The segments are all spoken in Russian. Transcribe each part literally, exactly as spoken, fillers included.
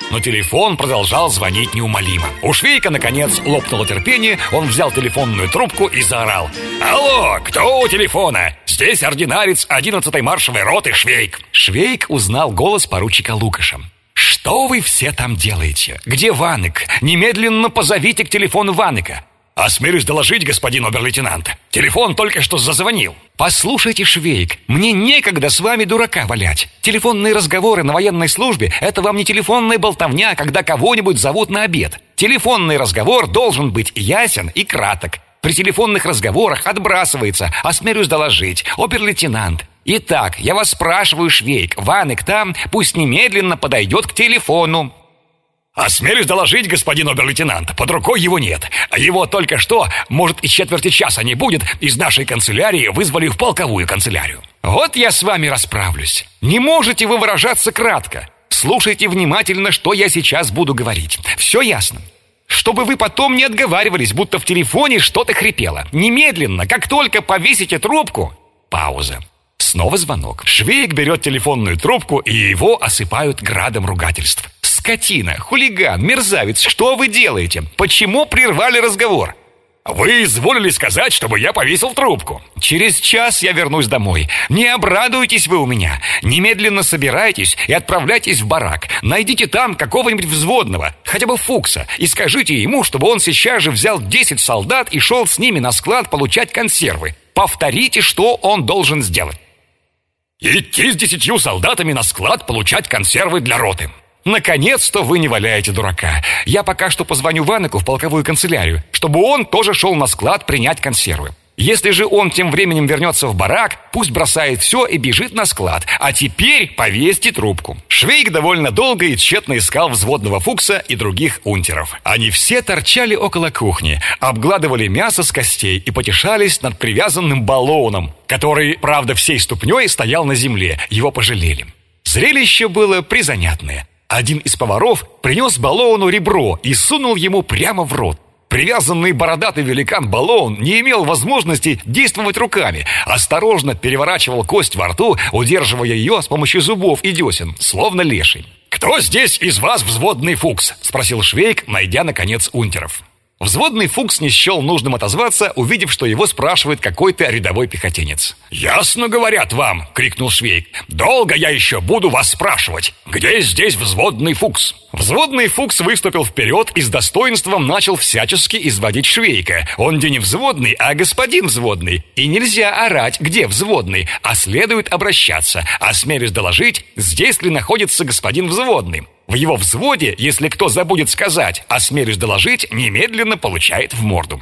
Но телефон продолжал звонить неумолимо. У Швейка, наконец, лопнуло терпение. Он взял телефонную трубку и заорал: «Алло, кто у телефона? Здесь ординарец одиннадцатой маршевой роты Швейк». Швейк узнал голос поручика Лукаша. «Что вы все там делаете? Где Ванык? Немедленно позовите к телефону Ваныка». «Осмелюсь доложить, господин обер-лейтенант. Телефон только что зазвонил». «Послушайте, Швейк, мне некогда с вами дурака валять. Телефонные разговоры на военной службе – это вам не телефонная болтовня, когда кого-нибудь зовут на обед. Телефонный разговор должен быть ясен и краток. При телефонных разговорах отбрасывается: осмелюсь доложить, обер-лейтенант. Итак, я вас спрашиваю, Швейк, Ванык там, пусть немедленно подойдет к телефону». «Осмелюсь доложить, господин обер-лейтенант, под рукой его нет. Его только что, может, и четверти часа не будет, из нашей канцелярии вызвали в полковую канцелярию». «Вот я с вами расправлюсь. Не можете вы выражаться кратко. Слушайте внимательно, что я сейчас буду говорить. Все ясно? Чтобы вы потом не отговаривались, будто в телефоне что-то хрипело. Немедленно, как только повесите трубку...» Пауза. Снова звонок. Швейк берет телефонную трубку, и его осыпают градом ругательств. «Скотина, хулиган, мерзавец, что вы делаете? Почему прервали разговор?» «Вы изволили сказать, чтобы я повесил трубку». «Через час я вернусь домой. Не обрадуйтесь вы у меня. Немедленно собирайтесь и отправляйтесь в барак. Найдите там какого-нибудь взводного, хотя бы Фукса, и скажите ему, чтобы он сейчас же взял десять солдат и шел с ними на склад получать консервы. Повторите, что он должен сделать». «Идти с десятью солдатами на склад получать консервы для роты». «Наконец-то вы не валяете дурака. Я пока что позвоню Ваныку в полковую канцелярию, чтобы он тоже шел на склад принять консервы. Если же он тем временем вернется в барак, пусть бросает все и бежит на склад. А теперь повесьте трубку». Швейк довольно долго и тщетно искал взводного Фукса и других унтеров. Они все торчали около кухни, обгладывали мясо с костей и потешались над привязанным баллоном, который, правда, всей ступней стоял на земле. Его пожалели. Зрелище было призанятное. Один из поваров принес Баллоуну ребро и сунул ему прямо в рот. Привязанный бородатый великан Баллоун не имел возможности действовать руками, осторожно переворачивал кость во рту, удерживая ее с помощью зубов и десен, словно леший. «Кто здесь из вас взводный Фукс?» – спросил Швейк, найдя, наконец, унтеров. Взводный Фукс не счел нужным отозваться, увидев, что его спрашивает какой-то рядовой пехотинец. «Ясно говорят вам!» — крикнул Швейк. «Долго я еще буду вас спрашивать! Где здесь взводный Фукс?» Взводный Фукс выступил вперед и с достоинством начал всячески изводить Швейка. Он где не взводный, а господин взводный. И нельзя орать, где взводный, а следует обращаться. Осмелюсь доложить, здесь ли находится господин взводный. В его взводе, если кто забудет сказать «осмелюсь доложить», немедленно получает в морду.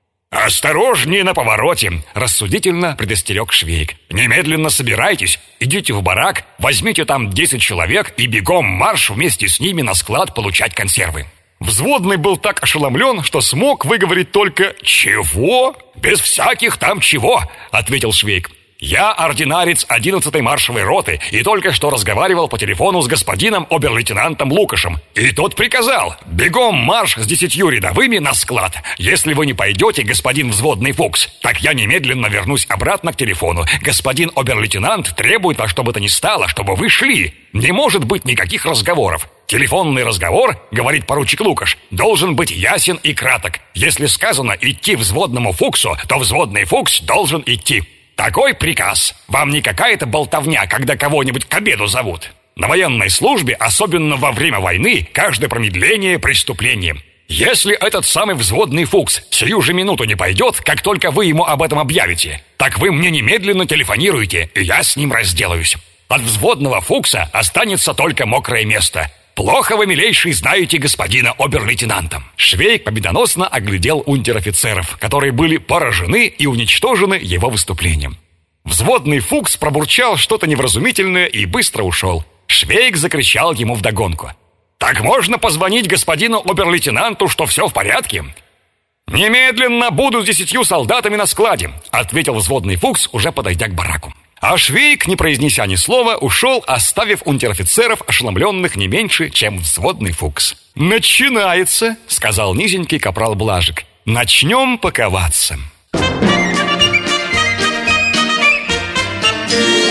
«Осторожнее на повороте!» – рассудительно предостерег Швейк. «Немедленно собирайтесь, идите в барак, возьмите там десять человек и бегом марш вместе с ними на склад получать консервы». Взводный был так ошеломлен, что смог выговорить только «Чего?» «Без всяких там чего!» – ответил Швейк. «Я ординарец одиннадцатой маршевой роты и только что разговаривал по телефону с господином обер-лейтенантом Лукашем. И тот приказал: бегом марш с десятью рядовыми на склад. Если вы не пойдете, господин взводный Фукс, так я немедленно вернусь обратно к телефону. Господин обер-лейтенант требует во что бы то ни стало, чтобы вы шли. Не может быть никаких разговоров. Телефонный разговор, говорит поручик Лукаш, должен быть ясен и краток. Если сказано идти взводному Фуксу, то взводный Фукс должен идти. Такой приказ. Вам не какая-то болтовня, когда кого-нибудь к обеду зовут. На военной службе, особенно во время войны, каждое промедление – преступление. Если этот самый взводный Фукс сию же минуту не пойдет, как только вы ему об этом объявите, так вы мне немедленно телефонируете, и я с ним разделаюсь. От взводного Фукса останется только мокрое место. Плохо вы, милейший, знаете господина обер-лейтенанта». Швейк победоносно оглядел унтер-офицеров, которые были поражены и уничтожены его выступлением. Взводный Фукс пробурчал что-то невразумительное и быстро ушел. Швейк закричал ему вдогонку: «Так можно позвонить господину обер-лейтенанту, что все в порядке?» «Немедленно буду с десятью солдатами на складе», — ответил взводный Фукс, уже подойдя к бараку. А Швейк, не произнеся ни слова, ушел, оставив унтер-офицеров ошеломленных не меньше, чем взводный Фукс. «Начинается», — сказал низенький капрал Блажик. «Начнем паковаться».